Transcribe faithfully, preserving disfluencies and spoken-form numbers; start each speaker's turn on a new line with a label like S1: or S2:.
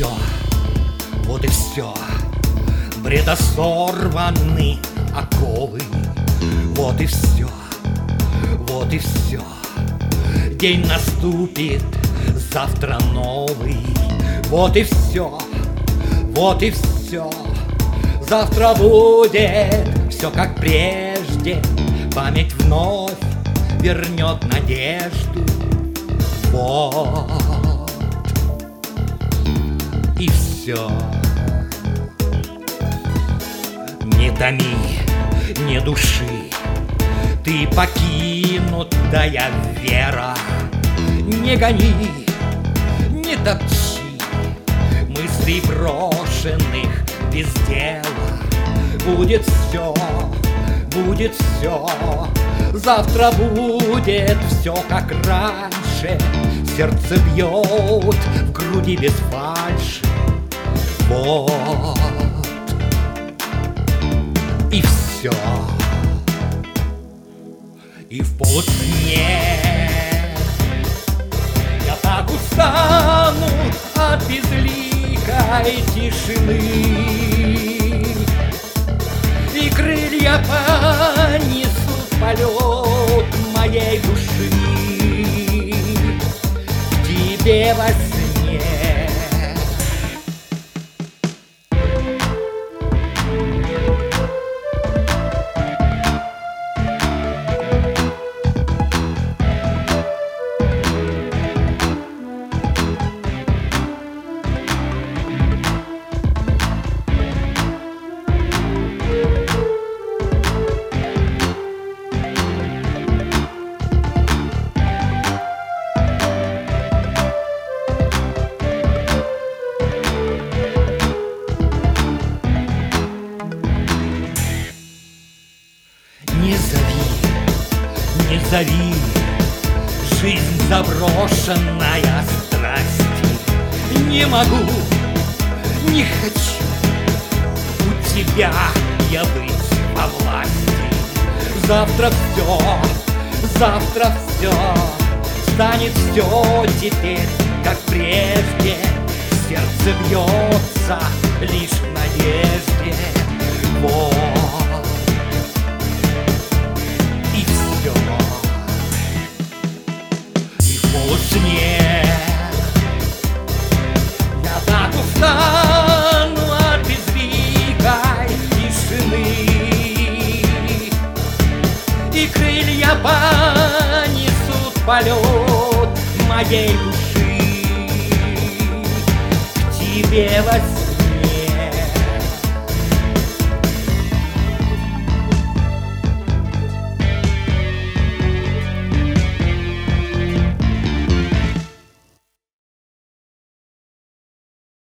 S1: все, вот и все. Бредосорваны оковы. Вот и все, вот и все. День наступит, завтра новый. Вот и все, вот и все. Завтра будет все как прежде. Память вновь вернет надежду. Вот и все. Не томи, не души, ты покинутая вера. Не гони, не топчи мыслей брошенных без дела. Будет все, будет все. Завтра будет все как раньше. Сердце бьет в груди без фальши. Вот и все. И в полусне я так устану от безликой тишины, и крылья понесут полет моей души к тебе во сне. Не зови, не зови, жизнь заброшенная страсти. Не могу, не хочу у тебя я быть во власти. Завтра все, завтра все станет все теперь как прежде. Сердце бьется лишь в надежде. Вот полусне я так устану от безликой тишины, и крылья понесут полет моей души к тебе во сне.